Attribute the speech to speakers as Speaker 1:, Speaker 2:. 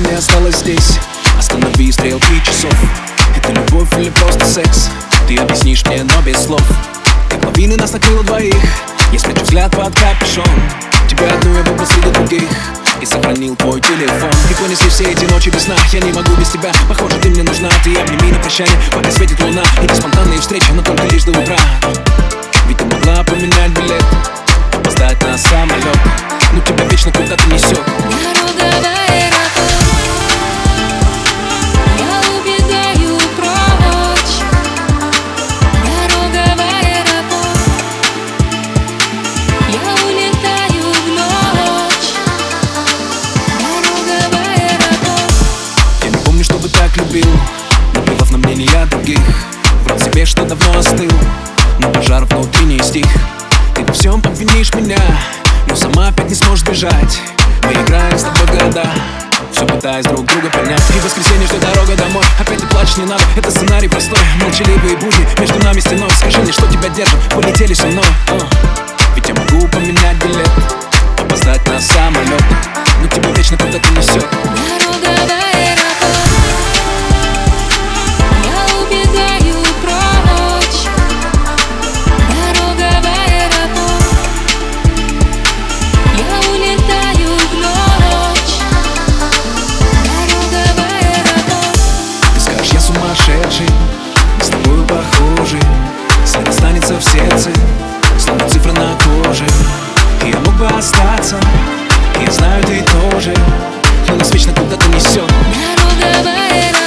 Speaker 1: не осталось здесь. Останови стрелки часов. Это любовь или просто секс? Ты объяснишь мне, но без слов. Как лавины нас накрыло двоих. Я спрячу взгляд под капюшон. Тебя одну я выбрал среди других и сохранил твой телефон. И понесли все эти ночи без сна. Я не могу без тебя, похоже, ты мне нужна. Ты обними на прощание, пока светит луна. Эти спонтанные встречи, но только лишь до утра. Ведь ты могла поменять билет, опоздать на самолет, но тебя вечно куда-то несет. Наплевав на мнения других, врал себе, что давно остыл, но пожар внутри не стих. Ты во всем обвинишь меня, но сама опять не сможешь бежать. Мы играем с тобой в города, все пытаясь друг друга понять. И в воскресенье ждет дорога домой. Опять ты плачешь, не надо, это сценарий простой. Молчаливые будни, между нами стеной. Скажи мне, что тебя держит, полетели со мной. Ведь я могу поменять билет, опоздать на самолет, но тебя вечно куда-то несет. Сумасшедший, с тобою похожий, след останется в сердце, словно цифра на коже. И я мог бы остаться, и я знаю, ты тоже, но нас вечно куда-то несет.